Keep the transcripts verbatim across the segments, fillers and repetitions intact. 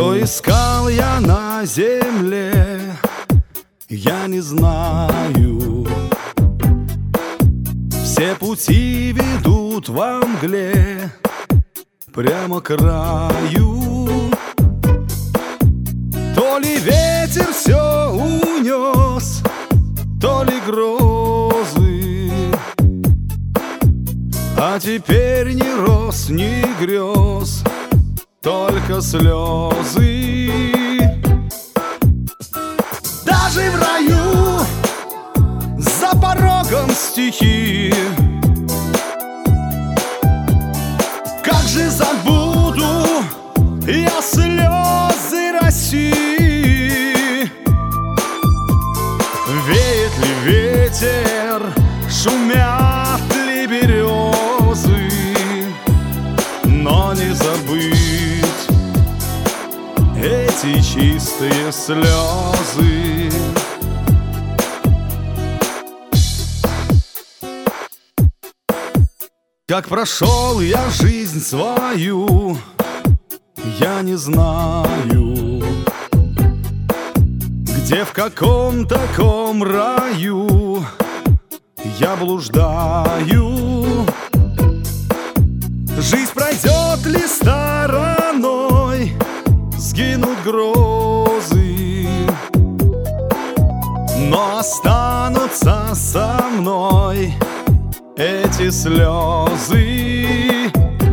Что искал я на земле, я не знаю. Все пути ведут во мгле прямо к краю. То ли ветер все унес, то ли грозы, а теперь ни роз, ни грез, только слезы. Даже в раю за порогом стихи. Как же забуду я слезы России? Веет ли ветер, шумят ли березы, но не забыть эти чистые слезы. Как прошел я жизнь свою, я не знаю. Где, в каком таком раю я блуждаю? Жизнь пройдет ли стороной, сгинут грозы, но останутся со мной эти слезы.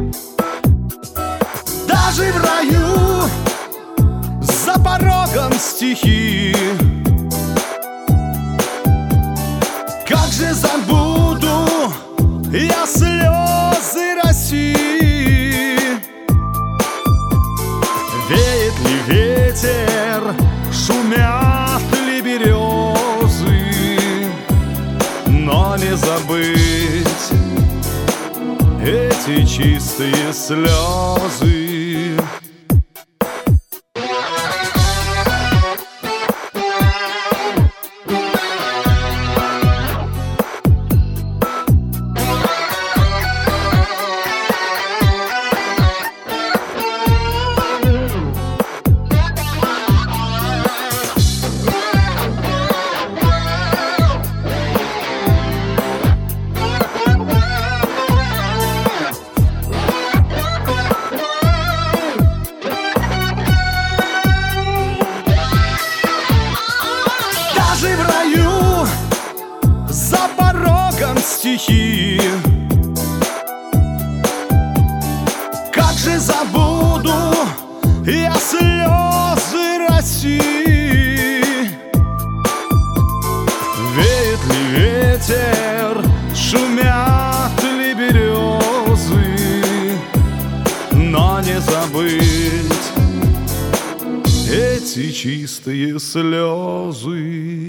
Даже в раю за порогом стихи. Как же забуду я слезы России? Веет ли ветер, шумят ли березы, но не забыть эти чистые слезы. Даже в раю за порогом стихи. Как же забуду я слезы России? Веет ли ветер, шумят ли березы, но не забыть эти чистые слезы.